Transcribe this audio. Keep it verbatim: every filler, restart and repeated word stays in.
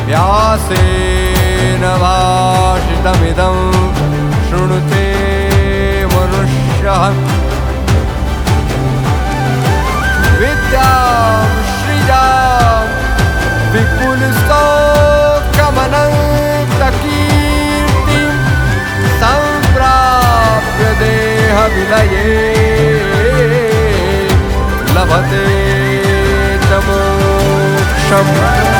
व्यासेन भाषितमिदं शृणुते मनुष्यः विद्यां श्रियां विपुलस्तोकमनन्तकीर्तिं सम्प्राप्य देहविलये लभते च मोक्षम्।